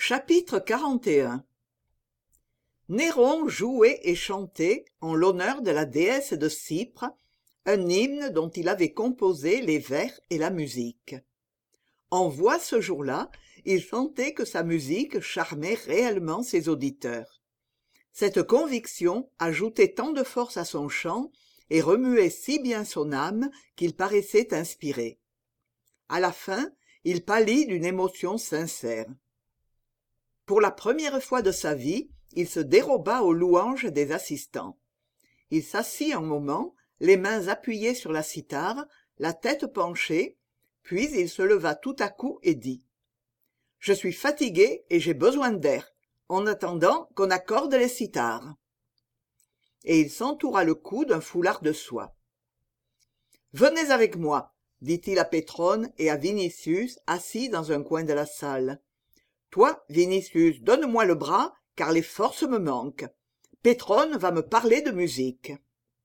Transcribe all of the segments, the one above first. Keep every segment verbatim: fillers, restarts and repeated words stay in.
Chapitre quarante et un. Néron jouait et chantait, en l'honneur de la déesse de Cypre, un hymne dont il avait composé les vers et la musique. En voix ce jour-là, il sentait que sa musique charmait réellement ses auditeurs. Cette conviction ajoutait tant de force à son chant et remuait si bien son âme qu'il paraissait inspiré. À la fin, il pâlit d'une émotion sincère. Pour la première fois de sa vie, il se déroba aux louanges des assistants. Il s'assit un moment, les mains appuyées sur la cithare, la tête penchée, puis il se leva tout à coup et dit « Je suis fatigué et j'ai besoin d'air, en attendant qu'on accorde les cithares. » Et il s'entoura le cou d'un foulard de soie. « Venez avec moi, » dit-il à Pétrone et à Vinicius, assis dans un coin de la salle. « Toi, Vinicius, donne-moi le bras, car les forces me manquent. Pétrone va me parler de musique. »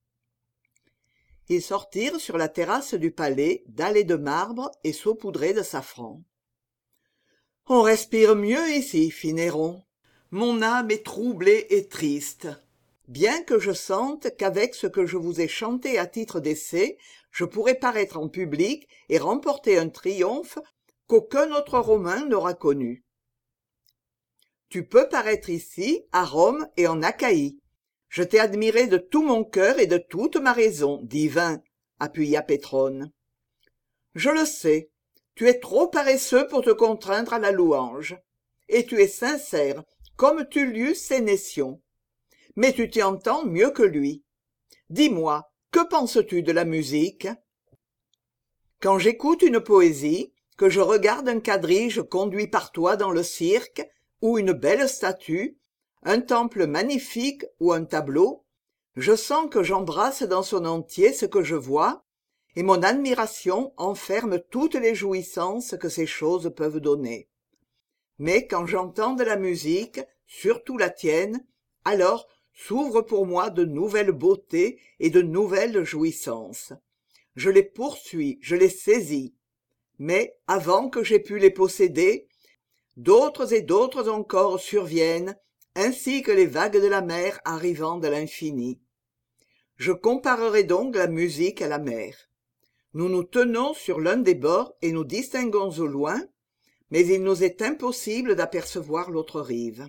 Ils sortirent sur la terrasse du palais, dallée de marbre et saupoudrée de safran. « On respire mieux ici, fit Néron. Mon âme est troublée et triste. Bien que je sente qu'avec ce que je vous ai chanté à titre d'essai, je pourrais paraître en public et remporter un triomphe qu'aucun autre Romain n'aura connu. Tu peux paraître ici, à Rome et en Achaïe. Je t'ai admiré de tout mon cœur et de toute ma raison, dit Vin, appuya Pétrone. Je le sais, tu es trop paresseux pour te contraindre à la louange, et tu es sincère, comme Tullius Sénétion. Mais tu t'y entends mieux que lui. Dis-moi, que penses-tu de la musique? Quand j'écoute une poésie, que je regarde un quadrige conduit par toi dans le cirque, ou une belle statue, un temple magnifique ou un tableau, je sens que j'embrasse dans son entier ce que je vois, et mon admiration enferme toutes les jouissances que ces choses peuvent donner. Mais quand j'entends de la musique, surtout la tienne, alors s'ouvrent pour moi de nouvelles beautés et de nouvelles jouissances. Je les poursuis, je les saisis. Mais avant que j'aie pu les posséder, d'autres et d'autres encore surviennent, ainsi que les vagues de la mer arrivant de l'infini. Je comparerai donc la musique à la mer. Nous nous tenons sur l'un des bords et nous distinguons au loin, mais il nous est impossible d'apercevoir l'autre rive.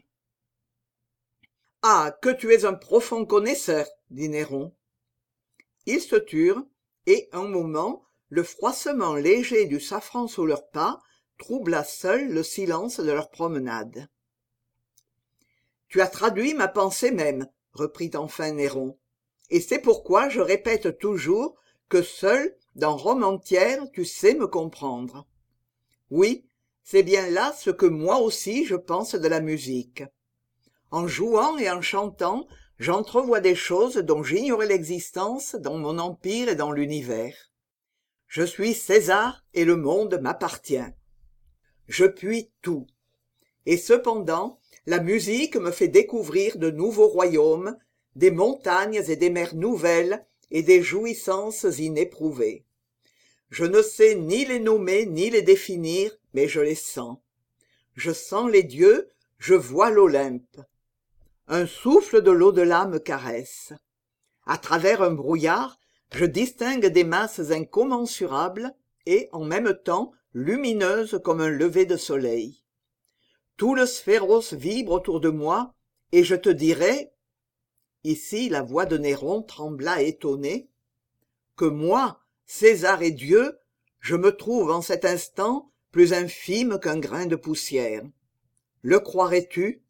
« Ah, que tu es un profond connaisseur !» dit Néron. Ils se turent, et un moment, le froissement léger du safran sous leurs pas troubla seul le silence de leur promenade. « Tu as traduit ma pensée même, » reprit enfin Néron, « et c'est pourquoi je répète toujours que seul, dans Rome entière, tu sais me comprendre. Oui, c'est bien là ce que moi aussi je pense de la musique. En jouant et en chantant, j'entrevois des choses dont j'ignorais l'existence dans mon empire et dans l'univers. Je suis César et le monde m'appartient. Je puis tout. Et cependant, la musique me fait découvrir de nouveaux royaumes, des montagnes et des mers nouvelles et des jouissances inéprouvées. Je ne sais ni les nommer ni les définir, mais je les sens. Je sens les dieux, je vois l'Olympe. Un souffle de l'au-delà me caresse. À travers un brouillard, je distingue des masses incommensurables et, en même temps, lumineuses comme un lever de soleil. Tout le sphéros vibre autour de moi, et je te dirai, ici la voix de Néron trembla étonnée, que moi, César et Dieu, je me trouve en cet instant plus infime qu'un grain de poussière. Le croirais-tu?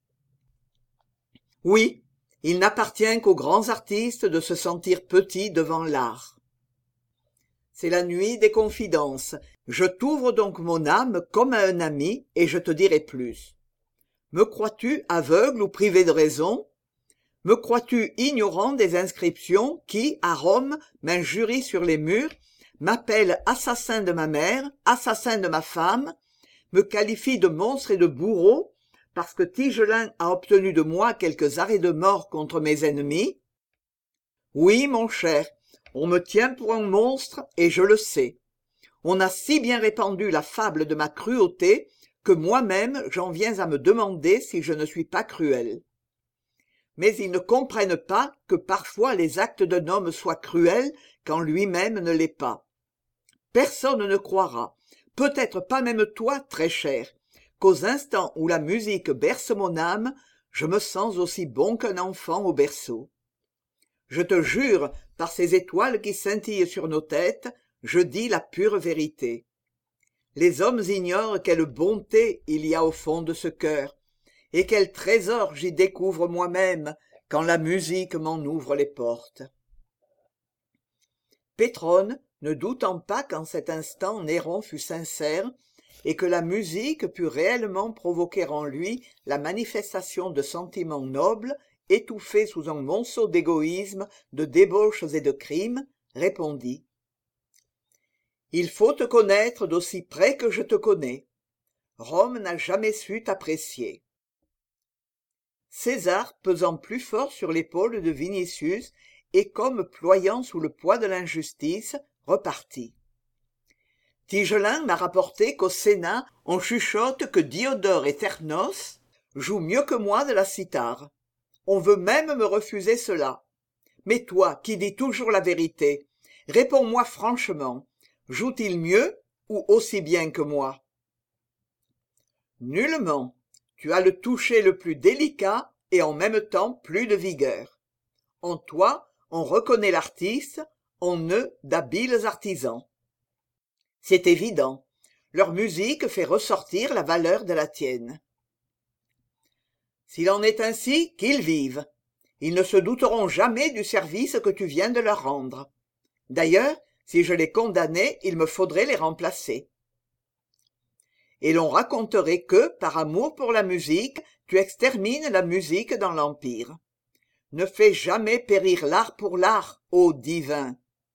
Oui, il n'appartient qu'aux grands artistes de se sentir petits devant l'art. C'est la nuit des confidences. Je t'ouvre donc mon âme comme à un ami, et je te dirai plus. Me crois-tu aveugle ou privé de raison? Me crois-tu ignorant des inscriptions qui, à Rome, m'injurient sur les murs, m'appellent assassin de ma mère, assassin de ma femme, me qualifient de monstre et de bourreau, parce que Tigelin a obtenu de moi quelques arrêts de mort contre mes ennemis? Oui, mon cher, on me tient pour un monstre, et je le sais. On a si bien répandu la fable de ma cruauté que moi-même j'en viens à me demander si je ne suis pas cruel. Mais ils ne comprennent pas que parfois les actes d'un homme soient cruels quand lui-même ne l'est pas. Personne ne croira, peut-être pas même toi, très cher, qu'aux instants où la musique berce mon âme, je me sens aussi bon qu'un enfant au berceau. Je te jure, par ces étoiles qui scintillent sur nos têtes, je dis la pure vérité. Les hommes ignorent quelle bonté il y a au fond de ce cœur, et quel trésor j'y découvre moi-même quand la musique m'en ouvre les portes. Pétrone, ne doutant pas qu'en cet instant Néron fût sincère, et que la musique pût réellement provoquer en lui la manifestation de sentiments nobles, étouffés sous un monceau d'égoïsme, de débauches et de crimes, répondit. Il faut te connaître d'aussi près que je te connais. Rome n'a jamais su t'apprécier. César, pesant plus fort sur l'épaule de Vinicius, et comme ployant sous le poids de l'injustice, repartit. Tigelin m'a rapporté qu'au Sénat, on chuchote que Diodore et Ternos jouent mieux que moi de la cithare. On veut même me refuser cela. Mais toi, qui dis toujours la vérité, réponds-moi franchement, joue-t-il mieux ou aussi bien que moi? Nullement. Tu as le toucher le plus délicat et en même temps plus de vigueur. En toi, on reconnaît l'artiste, en eux d'habiles artisans. C'est évident, leur musique fait ressortir la valeur de la tienne. S'il en est ainsi, qu'ils vivent. Ils ne se douteront jamais du service que tu viens de leur rendre. D'ailleurs, si je les condamnais, il me faudrait les remplacer. Et l'on raconterait que, par amour pour la musique, tu extermines la musique dans l'Empire. Ne fais jamais périr l'art pour l'art, ô divin.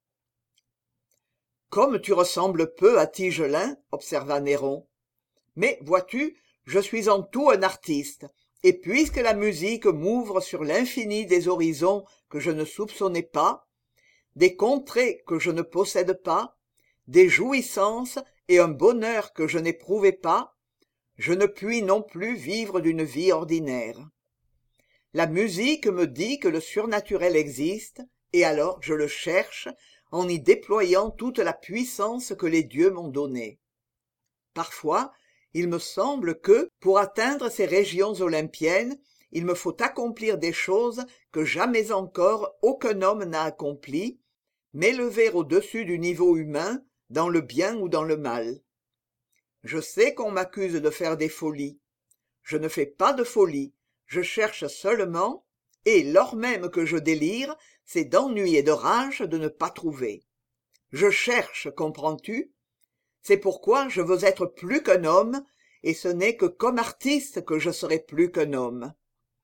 Comme tu ressembles peu à Tigelin, observa Néron. Mais, vois-tu, je suis en tout un artiste, et puisque la musique m'ouvre sur l'infini des horizons que je ne soupçonnais pas, des contrées que je ne possède pas, des jouissances et un bonheur que je n'éprouvais pas, je ne puis non plus vivre d'une vie ordinaire. La musique me dit que le surnaturel existe, et alors je le cherche, en y déployant toute la puissance que les dieux m'ont donnée. Parfois, il me semble que, pour atteindre ces régions olympiennes, il me faut accomplir des choses que jamais encore aucun homme n'a accomplies, m'élever au-dessus du niveau humain, dans le bien ou dans le mal. Je sais qu'on m'accuse de faire des folies. Je ne fais pas de folies, je cherche seulement, et lors même que je délire, c'est d'ennui et de rage de ne pas trouver. Je cherche, comprends-tu? C'est pourquoi je veux être plus qu'un homme, et ce n'est que comme artiste que je serai plus qu'un homme.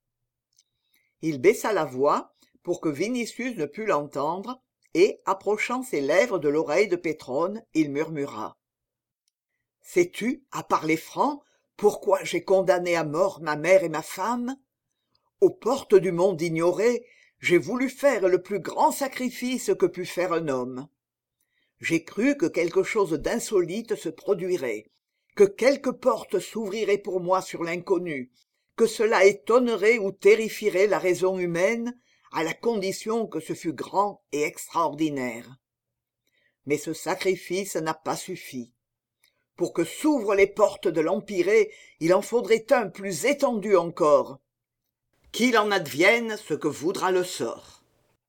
Il baissa la voix pour que Vinicius ne pût l'entendre, et, approchant ses lèvres de l'oreille de Pétrone, il murmura. « Sais-tu, à parler franc, pourquoi j'ai condamné à mort ma mère et ma femme? Aux portes du monde ignoré, j'ai voulu faire le plus grand sacrifice que pût faire un homme. J'ai cru que quelque chose d'insolite se produirait, que quelque porte s'ouvrirait pour moi sur l'inconnu, que cela étonnerait ou terrifierait la raison humaine, à la condition que ce fût grand et extraordinaire. Mais ce sacrifice n'a pas suffi. Pour que s'ouvrent les portes de l'empiré, il en faudrait un plus étendu encore. Qu'il en advienne ce que voudra le sort.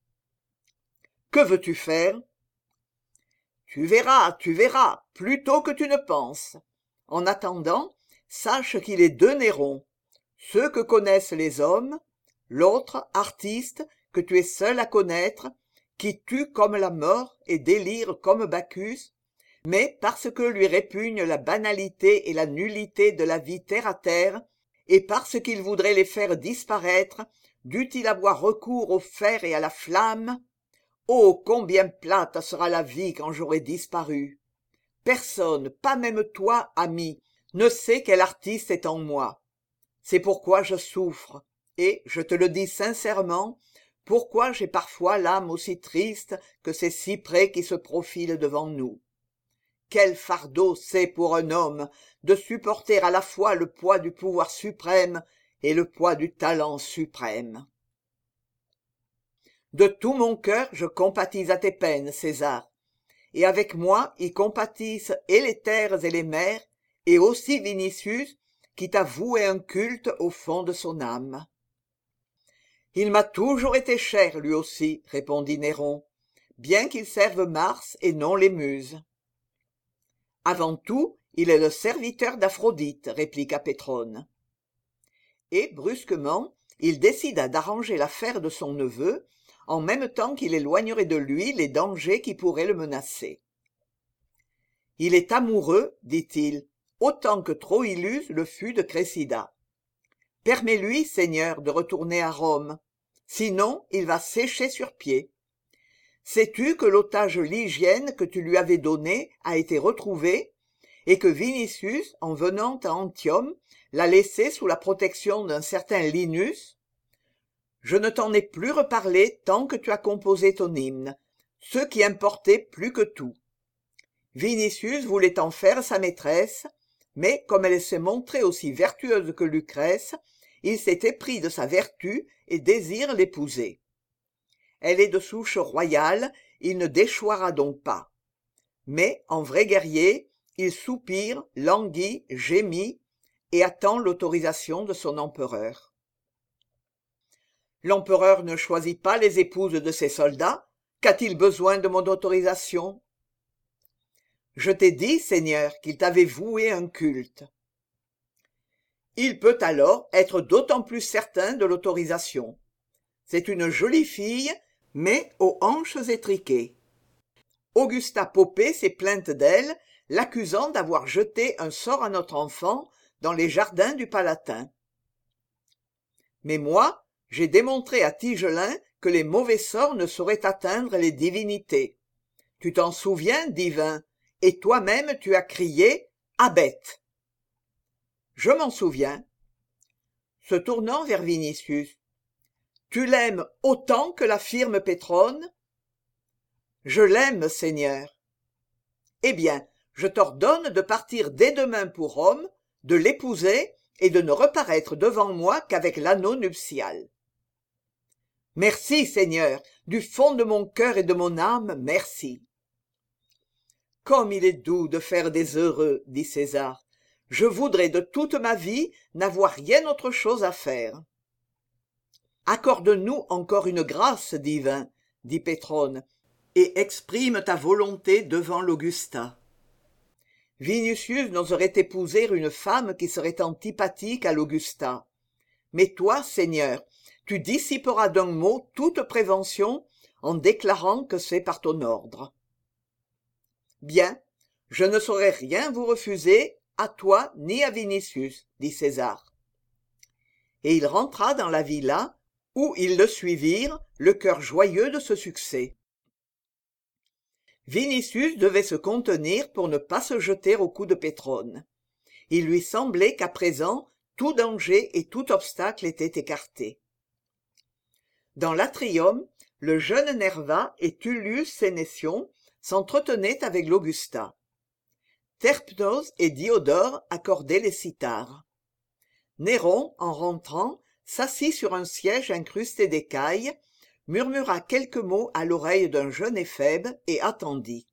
Que veux-tu faire? Tu verras, tu verras, plus tôt que tu ne penses. En attendant, sache qu'il est deux Nérons, ceux que connaissent les hommes, l'autre, artiste, que tu es seul à connaître, qui tue comme la mort et délire comme Bacchus, mais parce que lui répugne la banalité et la nullité de la vie terre à terre, et parce qu'il voudrait les faire disparaître, dût-il avoir recours au fer et à la flamme. Oh, combien plate sera la vie quand j'aurai disparu! Personne, pas même toi, ami, ne sait quel artiste est en moi. C'est pourquoi je souffre, et, je te le dis sincèrement, pourquoi j'ai parfois l'âme aussi triste que ces cyprès qui se profilent devant nous. quel fardeau c'est pour un homme de supporter à la fois le poids du pouvoir suprême et le poids du talent suprême. De tout mon cœur je compatis à tes peines, César, et avec moi y compatissent et les terres et les mers, et aussi Vinicius, qui t'a voué un culte au fond de son âme. Il m'a toujours été cher, lui aussi, répondit Néron, bien qu'il serve Mars et non les muses. Avant tout, il est le serviteur d'Aphrodite, répliqua Pétrone. Et, brusquement, il décida d'arranger l'affaire de son neveu, en même temps qu'il éloignerait de lui les dangers qui pourraient le menacer. Il est amoureux, dit-il, autant que Troïlus le fut de Cressida. Permets-lui, Seigneur, de retourner à Rome, sinon il va sécher sur pied. Sais-tu que l'otage lygienne que tu lui avais donné a été retrouvé, et que Vinicius, en venant à Antium, l'a laissé sous la protection d'un certain Linus? Je ne t'en ai plus reparlé tant que tu as composé ton hymne, ce qui importait plus que tout. Vinicius voulait en faire sa maîtresse, mais comme elle s'est montrée aussi vertueuse que Lucrèce, il s'est épris de sa vertu et désire l'épouser. Elle est de souche royale, il ne déchoira donc pas. Mais, en vrai guerrier, il soupire, languit, gémit, et attend l'autorisation de son empereur. L'empereur ne choisit pas les épouses de ses soldats. Qu'a-t-il besoin de mon autorisation? Je t'ai dit, Seigneur, qu'il t'avait voué un culte. Il peut alors être d'autant plus certain de l'autorisation. C'est une jolie fille, mais aux hanches étriquées. Augusta Popée s'est plainte d'elle, l'accusant d'avoir jeté un sort à notre enfant dans les jardins du Palatin. Mais moi, j'ai démontré à Tigelin que les mauvais sorts ne sauraient atteindre les divinités. Tu t'en souviens, divin, et toi-même tu as crié « Abeth !» Je m'en souviens. Se tournant vers Vinicius. Tu l'aimes autant que l'affirme Pétrone? Je l'aime, Seigneur. Eh bien, je t'ordonne de partir dès demain pour Rome, de l'épouser et de ne reparaître devant moi qu'avec l'anneau nuptial. Merci, Seigneur, du fond de mon cœur et de mon âme, merci. Comme il est doux de faire des heureux, dit César. Je voudrais de toute ma vie n'avoir rien autre chose à faire. Accorde-nous encore une grâce, divin, dit Pétrone, et exprime ta volonté devant l'Augusta. Vinicius n'oserait épouser une femme qui serait antipathique à l'Augusta. Mais toi, Seigneur, tu dissiperas d'un mot toute prévention en déclarant que c'est par ton ordre. Bien, je ne saurais rien vous refuser, à toi ni à Vinicius, dit César. Et il rentra dans la villa, où ils le suivirent, le cœur joyeux de ce succès. Vinicius devait se contenir pour ne pas se jeter au cou de Pétrone. Il lui semblait qu'à présent, tout danger et tout obstacle étaient écartés. Dans l'atrium, le jeune Nerva et Tullius Sénétion s'entretenaient avec l'Augusta. Terpnos et Diodore accordaient les cithars. Néron, en rentrant, s'assit sur un siège incrusté d'écailles, murmura quelques mots à l'oreille d'un jeune éphèbe et attendit.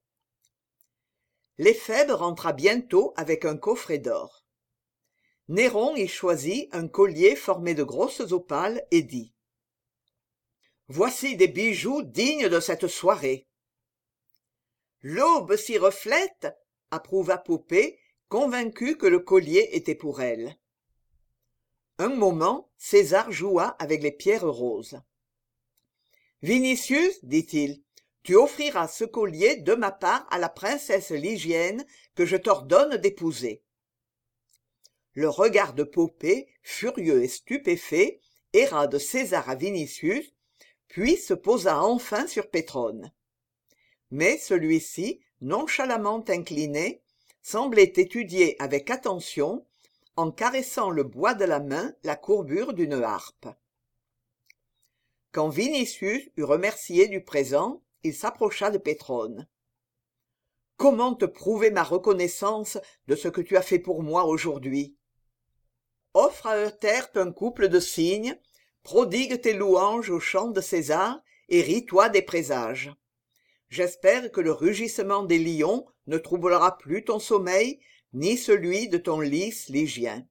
L'éphèbe rentra bientôt avec un coffret d'or. Néron y choisit un collier formé de grosses opales et dit « Voici des bijoux dignes de cette soirée. » L'aube s'y reflète, approuva Popée, convaincue que le collier était pour elle. Un moment, César joua avec les pierres roses. « Vinicius, dit-il, tu offriras ce collier de ma part à la princesse Lygienne que je t'ordonne d'épouser. » Le regard de Popée, furieux et stupéfait, erra de César à Vinicius, puis se posa enfin sur Pétrone. Mais celui-ci, nonchalamment incliné, semblait étudier avec attention, en caressant le bois de la main, la courbure d'une harpe. Quand Vinicius eut remercié du présent, il s'approcha de Pétrone. comment te prouver ma reconnaissance de ce que tu as fait pour moi aujourd'hui? Offre à Euterpe un couple de cygnes, prodigue tes louanges au chant de César, et ris-toi des présages. J'espère que le rugissement des lions ne troublera plus ton sommeil, ni celui de ton lys lygien.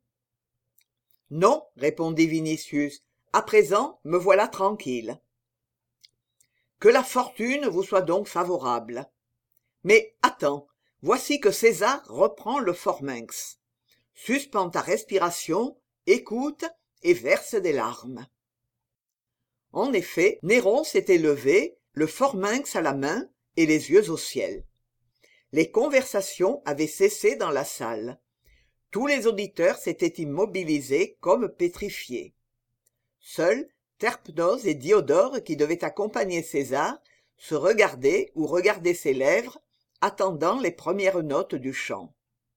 Non, répondit Vinicius, à présent me voilà tranquille. Que la fortune vous soit donc favorable. Mais attends, voici que César reprend le forminx. Suspends ta respiration, écoute et verse des larmes. En effet, Néron s'était levé, le forminx à la main et les yeux au ciel. Les conversations avaient cessé dans la salle. Tous les auditeurs s'étaient immobilisés comme pétrifiés. Seuls Terpnos et Diodore, qui devaient accompagner César, se regardaient ou regardaient ses lèvres, attendant les premières notes du chant.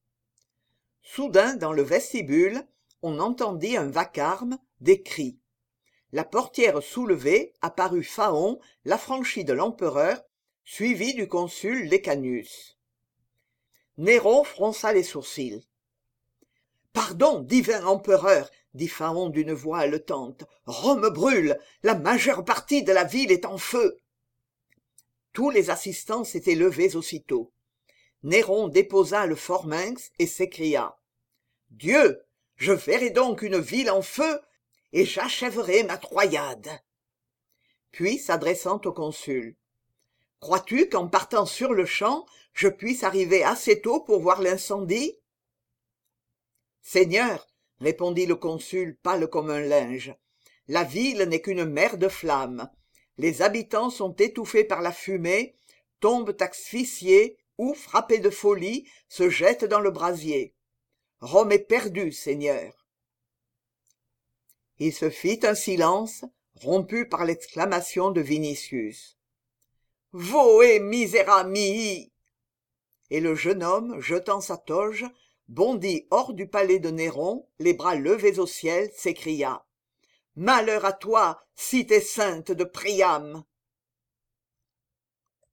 Soudain, dans le vestibule, on entendit un vacarme, des cris. La portière soulevée, apparut Phaon, l'affranchi de l'empereur, suivi du consul Lécanus. Néron fronça les sourcils. « Pardon, divin empereur, dit Phaon d'une voix haletante, Rome brûle, la majeure partie de la ville est en feu. Tous les assistants s'étaient levés aussitôt. Néron déposa le forminx et s'écria. Dieu, je verrai donc une ville en feu, et j'achèverai ma Troyade. Puis, s'adressant au consul. Crois-tu qu'en partant sur le champ, je puisse arriver assez tôt pour voir l'incendie? Seigneur, répondit le consul pâle comme un linge, la ville n'est qu'une mer de flammes. Les habitants sont étouffés par la fumée, tombent asphyxiés ou, frappés de folie, se jettent dans le brasier. Rome est perdue, Seigneur. Il se fit un silence, rompu par l'exclamation de Vinicius. « Voe misera mihi !» Et le jeune homme, jetant sa toge, bondit hors du palais de Néron, les bras levés au ciel, s'écria. « Malheur à toi, cité sainte de Priam !